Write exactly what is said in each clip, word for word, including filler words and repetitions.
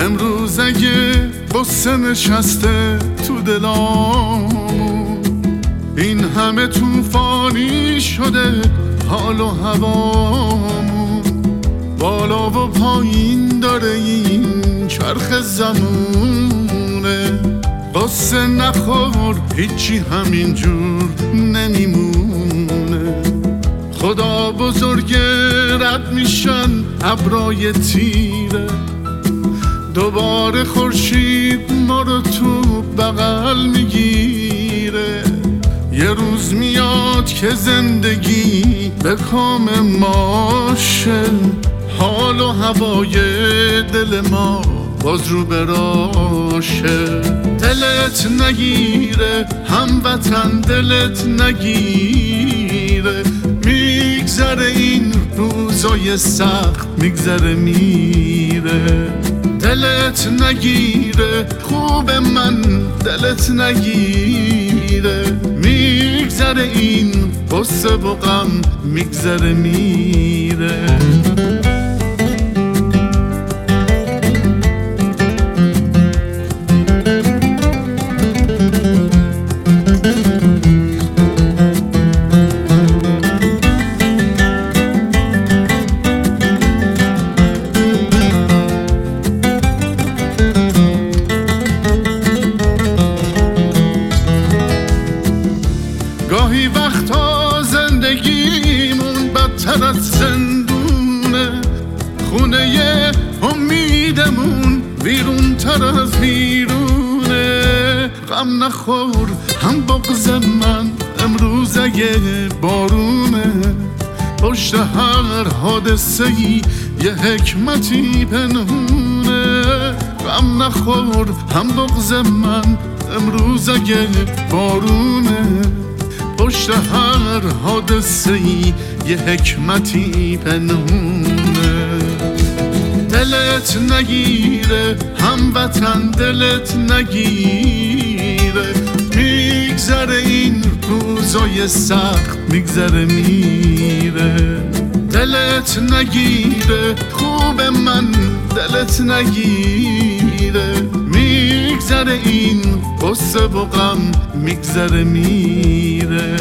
امروز اگه قصه نشسته تو دلامون، این همه طوفانی شده حال و هوامون، بالا و پایین داره این چرخ زمونه، قصه نخور هیچی همینجور نمیمونه. خدا بزرگه رد میشن ابرای تیره، دوباره خورشید ما رو تو بغل میگیره. یه روز میاد که زندگی به کام ماشه، حال و هوای دل ما باز رو براشه. دلت نگیره هموطن، دلت نگیره، میگذره این روزای سخت، میگذره میره. دلت نگیره خوب من، دلت نگیره، میگذره این قصه و غم، میگذره میره. گاهی وقتا زندگیمون بدتر از زندونه، خونه امیدمون ویرون تر از ویرونه. غم نخور هم بغض من، امروز اگه بارونه، پشت هر حادثه ای یه حکمتی پنهونه. غم نخور هم بغض من، امروز اگه بارونه، پشت هر حادثه ای یه حکمتی پنهونه. دلت نگیره هموطن، دلت نگیره، میگذره این روزای سخت، میگذره میره. دلت نگیره خوب من، دلت نگیره، میگذره این قصه و غم، میگذره میره.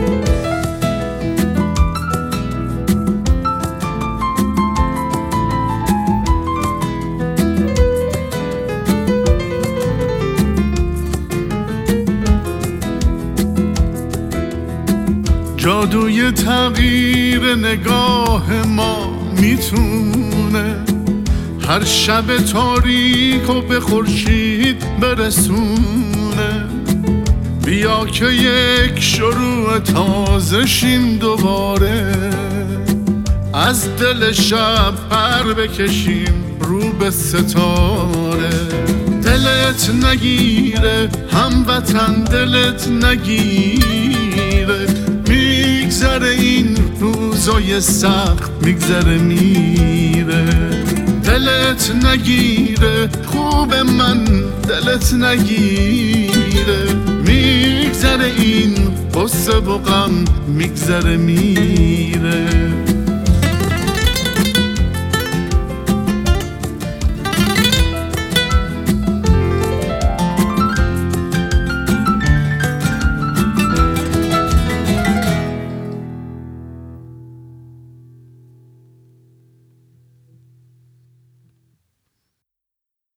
جادوی تغییر نگاه ما میتونه هر شب تاریک و به خورشید برسونه. بیا که یک شروع تازه شیم دوباره، از دل شب پر بکشیم رو به ستاره. دلت نگیره هموطن، دلت نگیره، میگذره این روزای سخت، میگذره میره. دلت نگیره خوب من، دلت نگیره، میگذره این قصه و غم، میگذره میره.